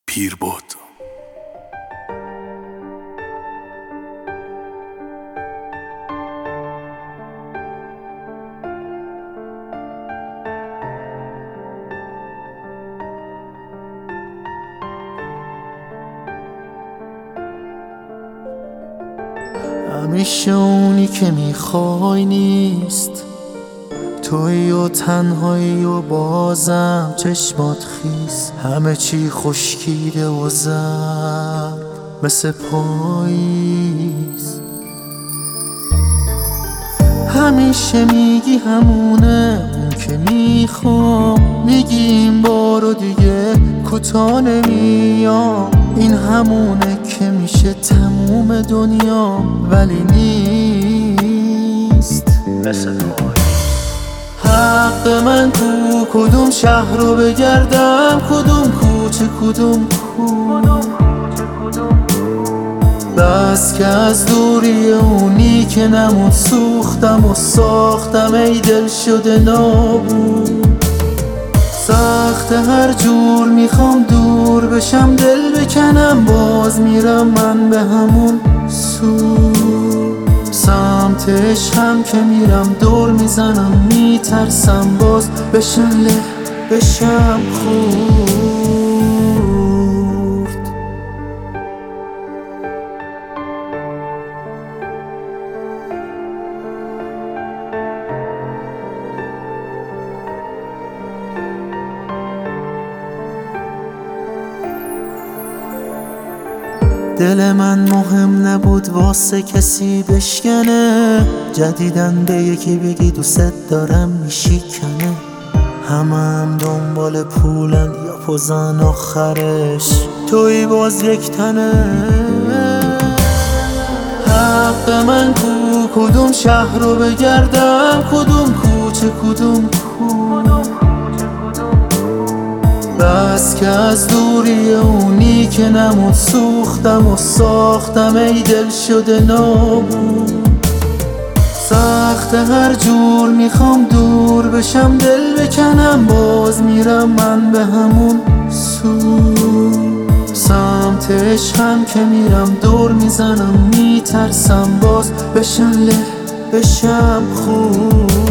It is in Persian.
پیر بود. همیشه اونی که میخوای نیست، تویی و تنهایی و بازم چشمات خیس، همه چی خشکیده و زرد مثل پاییز. همیشه میگی همونه اون که میخوام، میگی این بارو دیگه کوتاه نمیام، این همونه که میشه تموم دنیا ولی نیست مثل حق من کو، کدوم شهر رو بگردم، کدوم کوچه کدوم کو، بس که از دوری اونی که نمون سوختم و ساختم ای دل شده نابود. سخت هر جور میخوام دور بشم دل بکنم، باز میرم من به همون سو، سمت عشقم که میرم دور میزنم میترسم باز بشم له بشم خورد. دل من مهم نبود واسه کسی بشکنه، جدیدن به یکی بگی دوست دارم میشکنه، هم دنبال پولن یا پوزن آخرش توی باز یک تنه. حق من کو، کدوم شهر رو بگردم، کدوم کوچه کدوم کو، بس که از دوری اونی که نمون سوختم و ساختم ای دل شده نابود. سخت هر جور میخوام دور بشم دل بکنم، باز میرم من به همون سو، سمت عشقم که میرم دور میزنم میترسم باز بشم له بشم خورد.